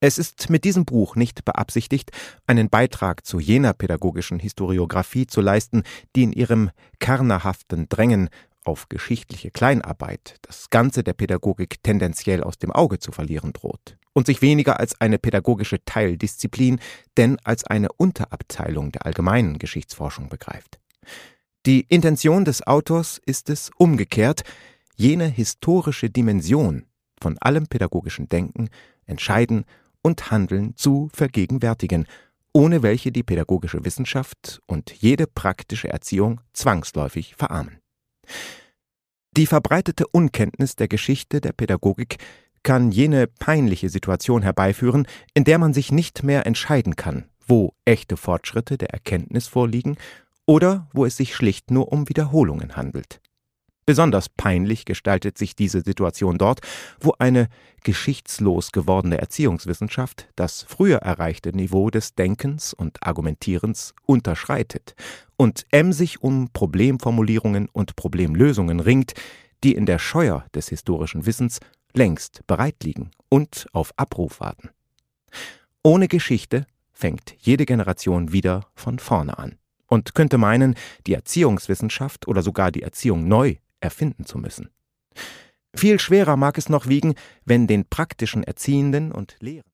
Es ist mit diesem Buch nicht beabsichtigt, einen Beitrag zu jener pädagogischen Historiographie zu leisten, die in ihrem kernerhaften Drängen auf geschichtliche Kleinarbeit das Ganze der Pädagogik tendenziell aus dem Auge zu verlieren droht und sich weniger als eine pädagogische Teildisziplin, denn als eine Unterabteilung der allgemeinen Geschichtsforschung begreift. Die Intention des Autors ist es umgekehrt, jene historische Dimension von allem pädagogischen Denken, Entscheiden und Handeln zu vergegenwärtigen, ohne welche die pädagogische Wissenschaft und jede praktische Erziehung zwangsläufig verarmen. Die verbreitete Unkenntnis der Geschichte der Pädagogik kann jene peinliche Situation herbeiführen, in der man sich nicht mehr entscheiden kann, wo echte Fortschritte der Erkenntnis vorliegen oder wo es sich schlicht nur um Wiederholungen handelt. Besonders peinlich gestaltet sich diese Situation dort, wo eine geschichtslos gewordene Erziehungswissenschaft das früher erreichte Niveau des Denkens und Argumentierens unterschreitet und sich um Problemformulierungen und Problemlösungen ringt, die in der Scheuer des historischen Wissens längst bereit liegen und auf Abruf warten. Ohne Geschichte fängt jede Generation wieder von vorne an und könnte meinen, die Erziehungswissenschaft oder sogar die Erziehung neu erfinden zu müssen. Viel schwerer mag es noch wiegen, wenn den praktischen Erziehenden und Lehrern